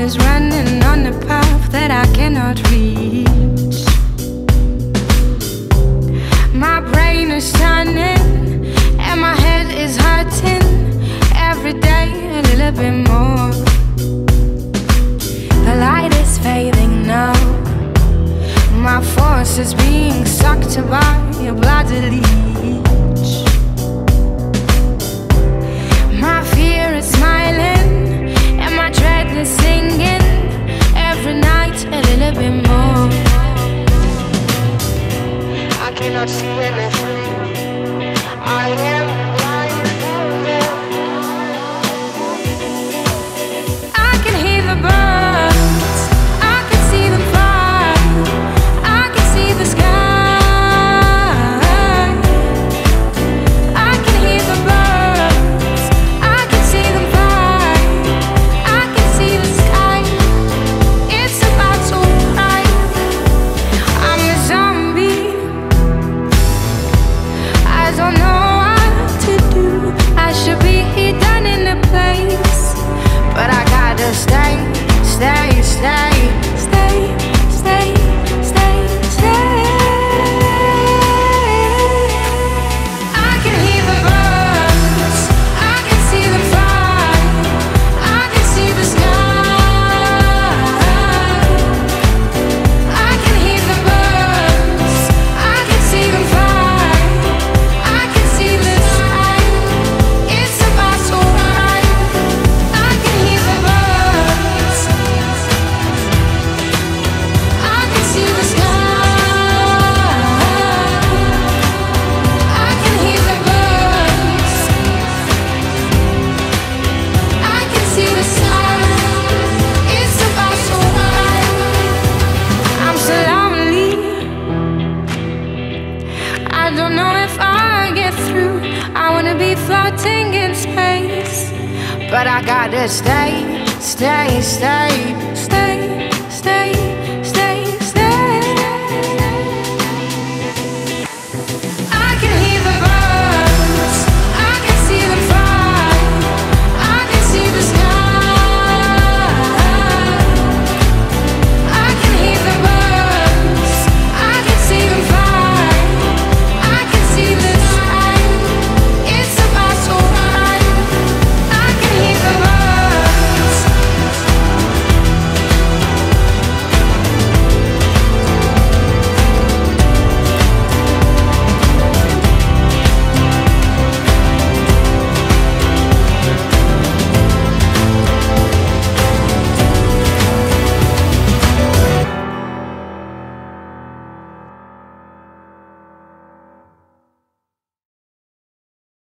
is running on a path that I cannot reach. My brain is turning and my head is hurting every day a little bit more. The light is fading now. My force is being sucked by a bloody leech. My fear is smiling and my dread is singing every night a little bit more. I cannot see anything. I am blind. I can hear the birds. I can see them fly. I can see the sky. I can hear the birds. I can see them fly. I can see the sky. It's about to cry. I'm a zombie. I don't know what to do. I should be done in a place, but I gotta stay, stay, stay, stay, stay, stay, stay. I can hear the birds. I can see them fly. I can see the sky. I can hear the birds. I can see them fly. I can see the sky. It's about to cry. I can hear the birds. I can see the sky. I can hear the birds. I can see the sky. It's about to cry. I'm so lonely. I don't know if I'll get through. I wanna be floating in space, but I gotta stay, stay, stay, stay.